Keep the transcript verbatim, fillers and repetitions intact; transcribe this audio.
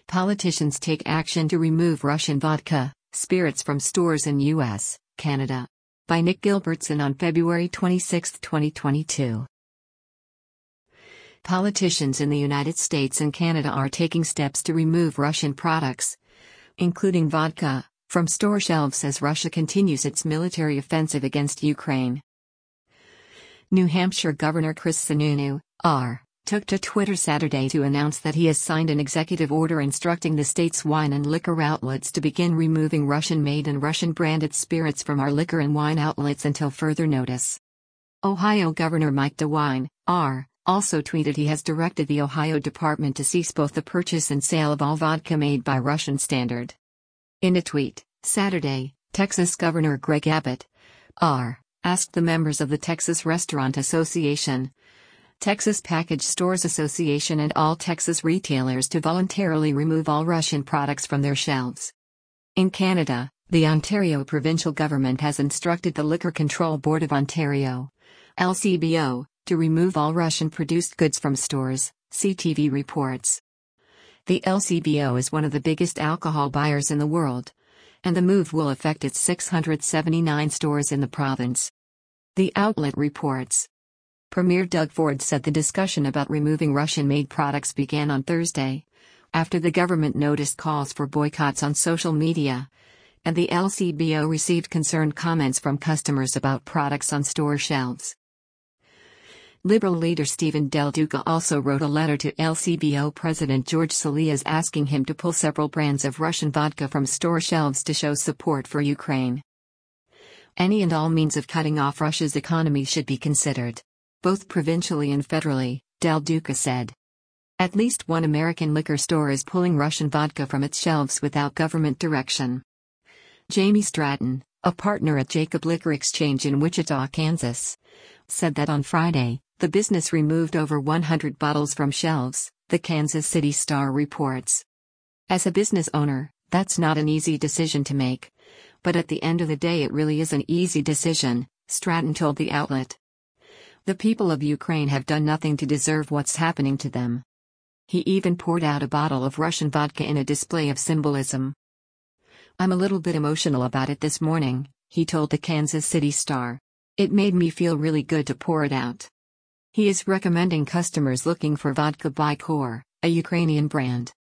Politicians take action to remove Russian vodka, spirits from stores in U S, Canada. By Nick Gilbertson on February twenty-sixth, twenty twenty-two. Politicians in the United States and Canada are taking steps to remove Russian products, including vodka, from store shelves as Russia continues its military offensive against Ukraine. New Hampshire Governor Chris Sununu, R., took to Twitter Saturday to announce that he has signed an executive order instructing the state's wine and liquor outlets to begin removing Russian-made and Russian-branded spirits from our liquor and wine outlets until further notice. Ohio Governor Mike DeWine, R., also tweeted he has directed the Ohio Department to cease both the purchase and sale of all vodka made by Russian standard. In a tweet, Saturday, Texas Governor Greg Abbott, R., asked the members of the Texas Restaurant Association, Texas Package Stores Association and all Texas retailers to voluntarily remove all Russian products from their shelves. In Canada, the Ontario provincial government has instructed the Liquor Control Board of Ontario, L C B O, to remove all Russian-produced goods from stores, C T V reports. The L C B O is one of the biggest alcohol buyers in the world, and the move will affect its six hundred seventy-nine stores in the province. The outlet reports. Premier Doug Ford said the discussion about removing Russian-made products began on Thursday, after the government noticed calls for boycotts on social media, and the L C B O received concerned comments from customers about products on store shelves. Liberal leader Stephen Del Duca also wrote a letter to L C B O President George Salias asking him to pull several brands of Russian vodka from store shelves to show support for Ukraine. Any and all means of cutting off Russia's economy should be considered, both provincially and federally, Del Duca said. At least one American liquor store is pulling Russian vodka from its shelves without government direction. Jamie Stratton, a partner at Jacob Liquor Exchange in Wichita, Kansas, said that on Friday, the business removed over one hundred bottles from shelves, the Kansas City Star reports. As a business owner, that's not an easy decision to make. But at the end of the day it really is an easy decision, Stratton told the outlet. The people of Ukraine have done nothing to deserve what's happening to them. He even poured out a bottle of Russian vodka in a display of symbolism. I'm a little bit emotional about it this morning, he told the Kansas City Star. It made me feel really good to pour it out. He is recommending customers looking for vodka by Kor, a Ukrainian brand.